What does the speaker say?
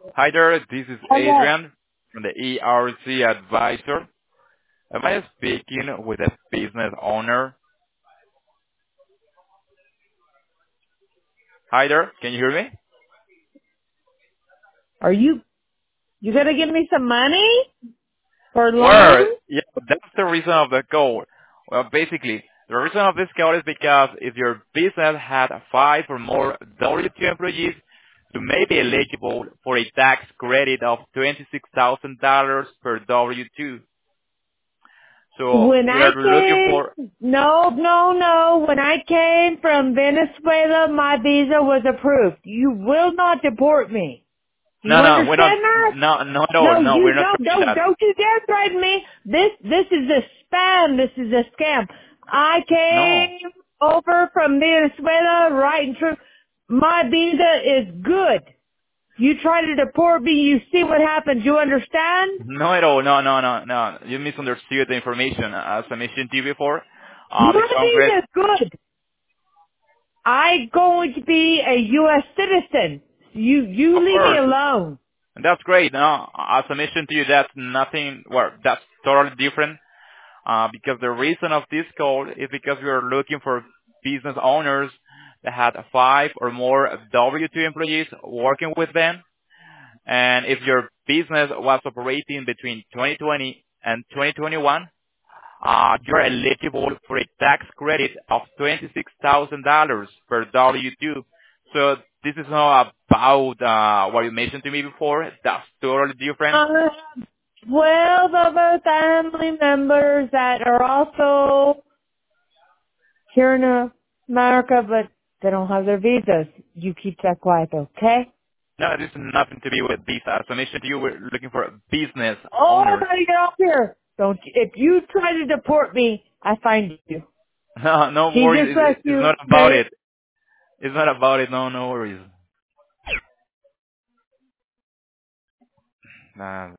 Hi there, this is Okay. Adrian from the ERC Advisor. Am I speaking with a business owner? Hi there, can you hear me? Are you gonna give me some money for Well, loan? yeah, that's the reason of the call. Well, basically, the reason of this call is because if your business had 5 or more W-2 employees, you may be eligible for a tax credit of $26,000 per W-2. So When we I are looking came, for... no. When I came from Venezuela, my visa was approved. You will not deport me. Do you No, no, we're not... understand that? No, at all. No, No, you we're not don't. trying that. Don't you dare threaten me. This is a spam. This is a scam. I No. came over from Venezuela, right and true. My visa is good. You try to deport me, you see what happens. You understand? No at all. No. You misunderstood the information. As I mentioned to you before, the My Congress, visa is good. I'm going to be a U.S. citizen. You of leave me course, alone. and that's great. No, as I mentioned to you, that's nothing, well, that's totally different, because the reason of this call is because we are looking for business owners that had 5 or more W-2 employees working with them. And if your business was operating between 2020 and 2021, you're eligible for a tax credit of $26,000 per W-2. So this is not about what you mentioned to me before. That's totally different. I have 12 other family members that are also here in America, but they don't have their visas. You keep that quiet, okay? No, this is nothing to do with visa. As I mentioned to you, we're looking for business Oh, owners. everybody get off here. Don't, if you try to deport me, I find you. No Jesus worries. bless It's you. not about it. It's not about it. No worries. Nah,